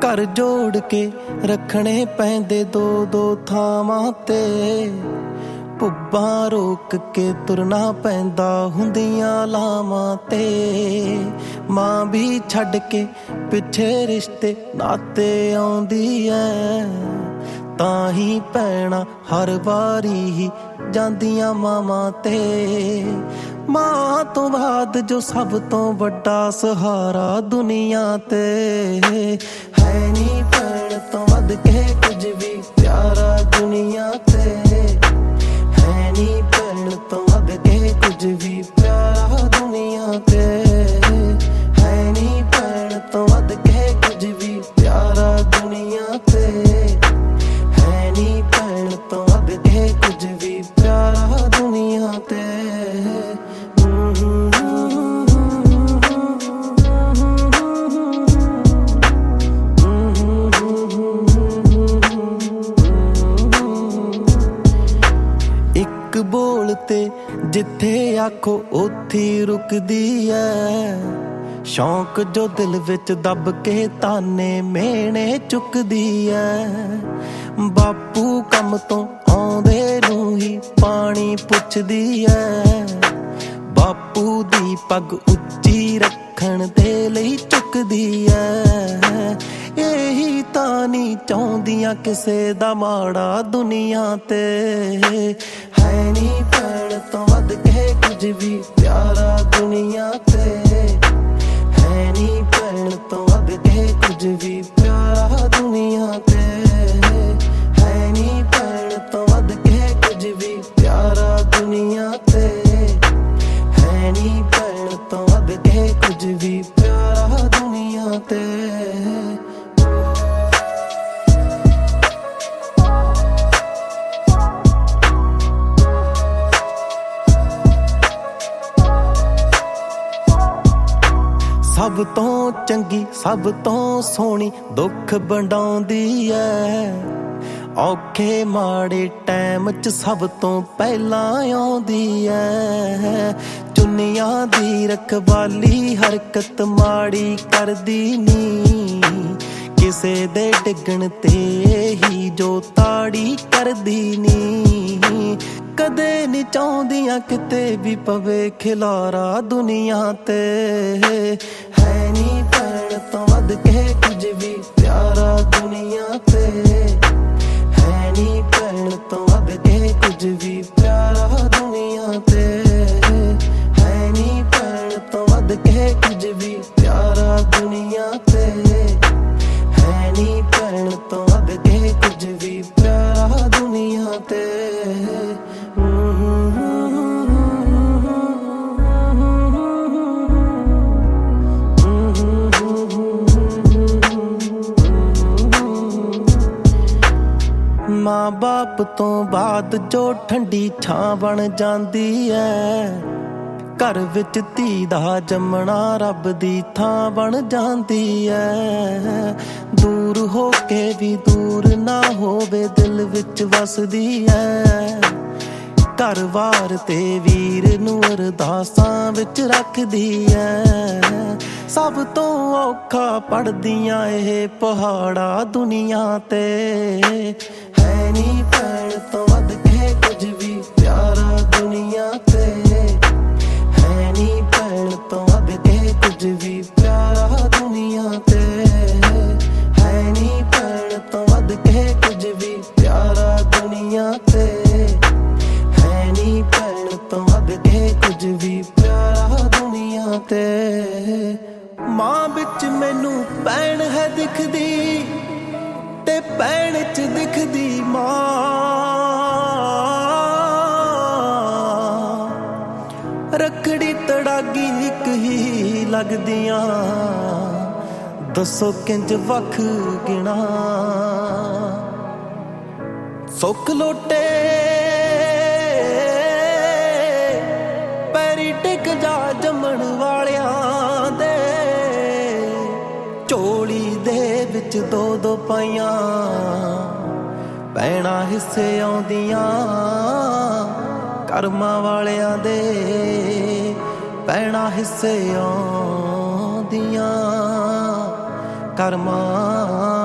घर जोड़ के रखने पैंदे दो दो थावां ते पुब्बां रोक के तुरना पैंदा हुंदियां लावां ते मां भी छड्ड के पिछे रिश्ते नाते आउंदी ऐ तां ही भैणां हर वारी ही जांदियां मावां ते मां तो बाद जो सब तो बड़ा सहारा दुनिया ते है नी भैण तो वध के कुछ भी प्यारा दुनिया ते है नी भैण तो वध के कुछ भी प्यारा दुनिया ते है नी भैण तो वध के कुछ भी प्यारा दुनिया ते है नी भैण तो वध के कुछ भी प्यारा दुनिया ते बोलते जिथे आखो उथे रुकदी है शौक जो दिल विच दब के ताने मेने चुकदी है बापू कम तो आउंदे नूं ही पानी पुछदी है बापू दी पग उच्ची रखण दे लई चुकदी है यही तां नहीं चाहुंदियां किसे दा माड़ा दुनिया ते है नी भैण तो वध के कुछ भी प्यारा दुनिया ते है नी भैण तो वध के कुछ भी प्यारा दुनिया ते है नी भैण तो वध के कुछ भी प्यारा दुनिया ते है नी भैण तो वध के कुछ भी प्यारा दुनिया ते सब तो चंगी सब तो सोहनी दुख वंडाउंदी ऐ औखे माड़े टैम च सब तो पहला आउंदी ऐ चुन्नियां दी रखवाली हरकत माड़ी करदी नी किसे दे डिगण ते ही जो ताड़ी करदी नी कदे नी चाहुंदियां किते भी पवे खिलारा दुनिया ते है नी भैण तो वध के कुछ भी प्यारा दुनिया ते है नी भैण तो वध के कुछ भी प्यारा दुनिया ते है नी भैण तो वध के कुछ भी प्यारा दुनिया ते है नी भैण तो वध के कुछ भी प्यारा दुनिया ते मां बाप तो बाद जो ठंडी छां बन जांदी है घर विच धी दा जमना रब दी थां बन जांदी है दूर हो के भी दूर ना होवे दिल विच वसदी है घर वार ते वीर नूं अरदासां विच रखदी है सब तो औखा पढ़दियां एह पहाड़ा दुनिया ते है नी भैण तो वध के कुछ भी प्यारा दुनिया ते है नी भैण तो वध के कुछ भी प्यारा दुनिया ते है नी भैण तो वध के कुछ भी प्यारा दुनिया ते है नी भैण तो वध के कुछ भी प्यारा दुनिया ते मां बिच मैनू भैण है दिखदी ते भैण च दिखदी मां रखड़ी तड़ागी इक ही लगदियां दसो किंज वख गिना सुख लोटे पैरी टिक जा जमण वालियां दे झोली दे विच दो दो पाइयां भैणा हिस्से आउंदियां करमां वालियां दे भैणा हिस्से आउंदियां करमां